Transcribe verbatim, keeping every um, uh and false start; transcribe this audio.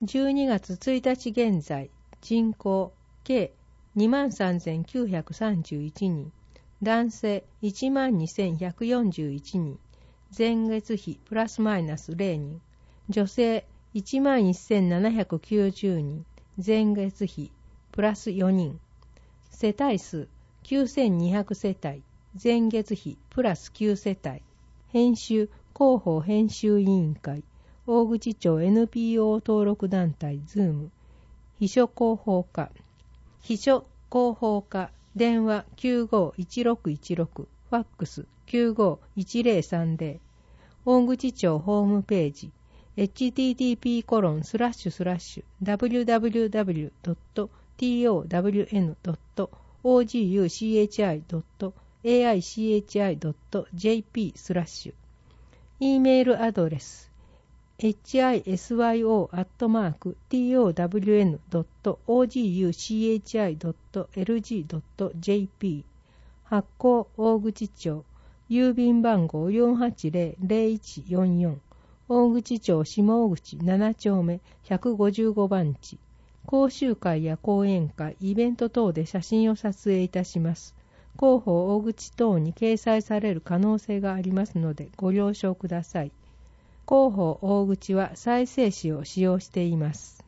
じゅうにがつついたち現在、人口計 にまんさんぜんきゅうひゃくさんじゅういちにん、男性 いちまんにせんひゃくよんじゅういちにん、前月比プラスマイナスゼロにん、女性 いちまんせんななひゃくきゅうじゅうにん、前月比プラスよにん、世帯数きゅうせんにひゃくせたい、前月比プラスきゅうせたい、編集広報編集委員会、大口町 エヌピーオー 登録団体ズーム、秘書広報課、秘書広報課、電話 きゅうごいちろくいちろく、ファックス きゅうごいちゼロさんゼロ、大口町ホームページ、エイチティーティーピーコロンスラッシュスラッシュダブリュダブリュダブリュドットトワンドットオージーユーシーエイチアイドットエーアイシーエイチアイドットジェーピー スラッシュ、E メールアドレス エイチアイエスワイオー アットマーク トワンドットオージーユーシーエイチアイドットエルジードットジェーピー、発行大口町、郵便番号よんはちゼロゼロいちよんよん、大口町下大口ななちょうめひゃくごじゅうごばんち、講習会や講演会、イベント等で写真を撮影いたします。広報大口等に掲載される可能性がありますのでご了承ください。広報大口は再生紙を使用しています。